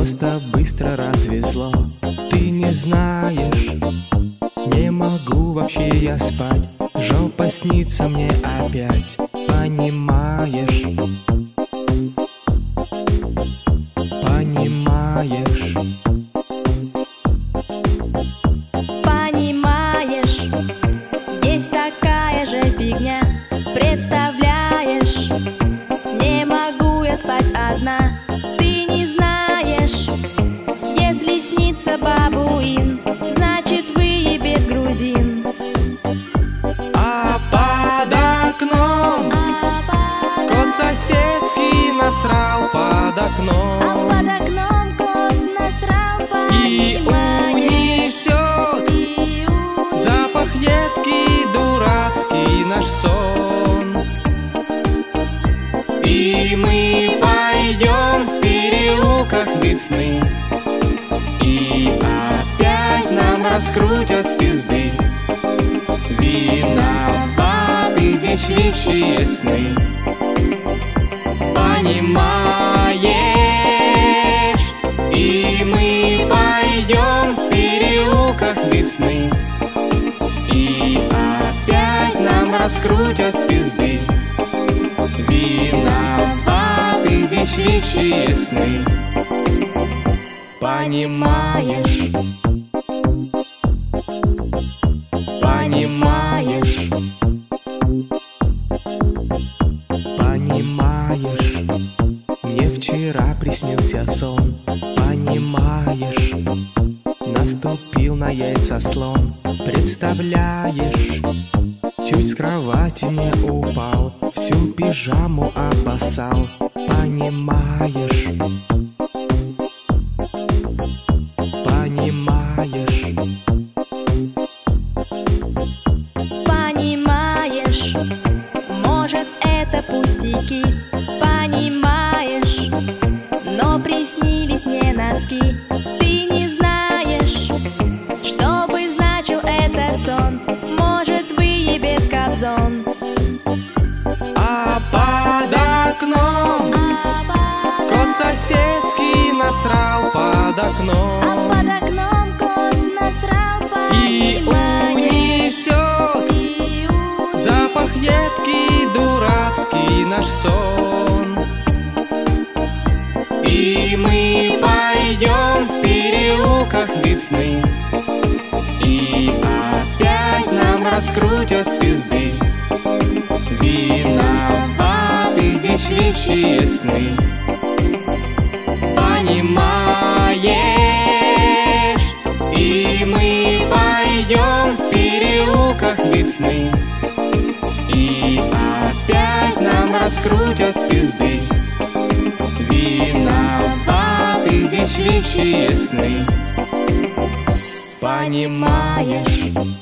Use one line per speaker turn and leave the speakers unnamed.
просто быстро развезло. Ты не знаешь, не могу вообще я спать. Жопа снится мне опять, понимаешь? Понимаешь?
Понимаешь, есть такая же фигня. Представляешь, не могу я спать одна. Ты не знаешь, если снится бабуин, значит выебет грузин.
А под окном кот соседский насрал под окном.
А под окном кот насрал,
И унесет запах едкий, дурацкий наш сон. И мы пойдем в переулках весны, и опять нам раскрутят пизды. Виноваты здесь вещие сны. Понимаешь? И мы пойдем в переулках весны, и опять нам раскрутят пизды. Виноваты здесь вещие сны. Понимаешь? Понимаешь? Понимаешь? Мне вчера приснился сон. Понимаешь? Наступил на яйца слон. Представляешь? Чуть с кровати не упал, всю пижаму обоссал. Понимаешь? Понимаешь?
понимаешь, может это пустяки. Понимаешь, но приснились мне носки. Ты не знаешь, что бы значил этот сон. Может выебет кобзон.
А под окном кот соседский насрал под окном.
А под окном кот насрал,
И унесет запах едкий, дурацкий наш сон. И мы пойдем в переулках весны, и опять нам раскрутят пизды. Виноваты здесь вещие сны. Понимаешь? И мы пойдем в переулках весны, и опять нам раскрутят пизды. Виноваты здесь вещие сны. Понимаешь?